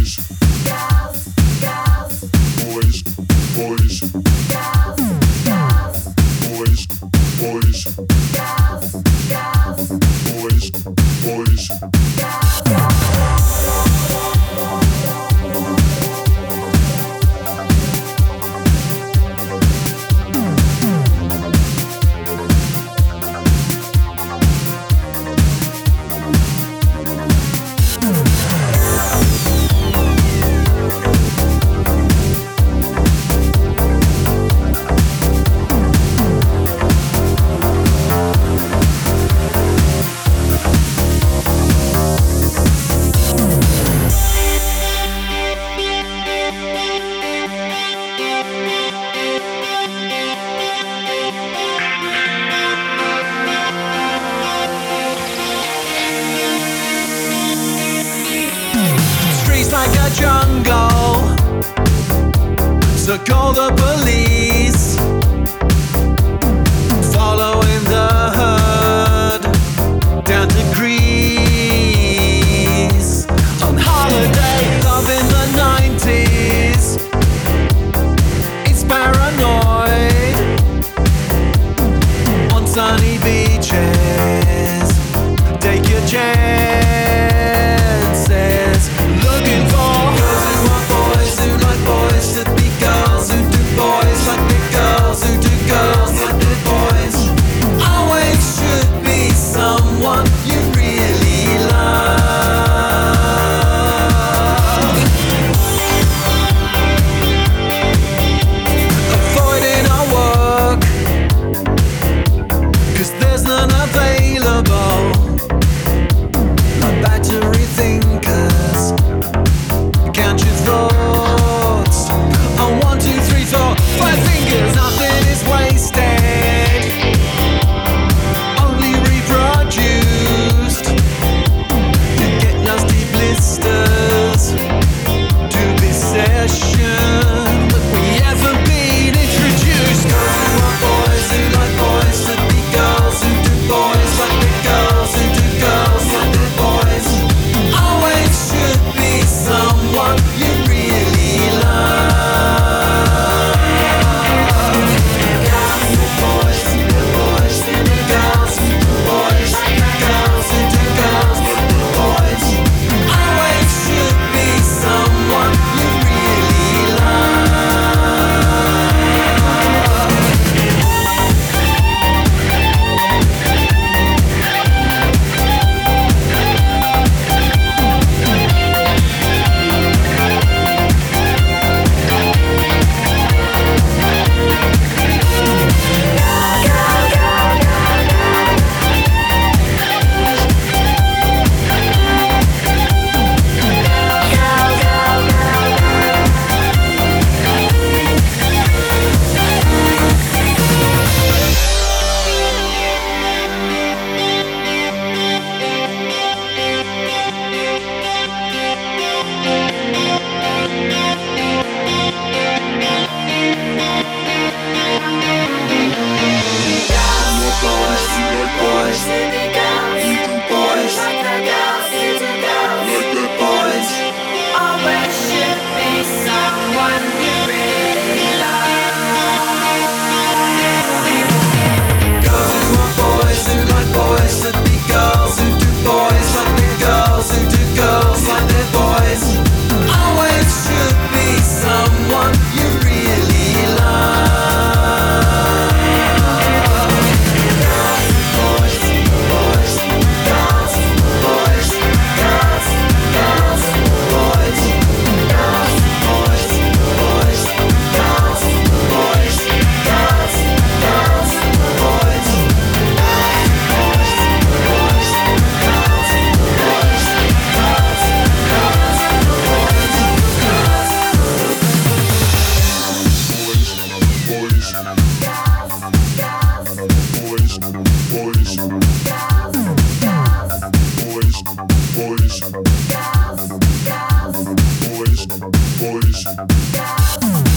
Like a jungle, so call the police. Following the herd down to Greece. On holiday, love in the 90s. It's paranoid. On sunny beaches, take your chances. Looking for girls who want boys, who like boys to be girls, who do boys like the girls, who do girls like the boys. Always should be someone you really love. Avoiding our work, 'cause there's none available. My battery thinkers, count your thoughts on 1, 2, 3, 4, 5 fingers. Nothing is wasted, only reproduced to get nasty blisters to this session. But we haven't been introduced. Girls who want boys, who like boys to be girls, who do boys like the girls, who do girls like the boys. Always should be someone you really love. Girls who do boys, who do boys, who do girls, who do boys, girls who do girls, who do boys. Always should be someone you really love. boys.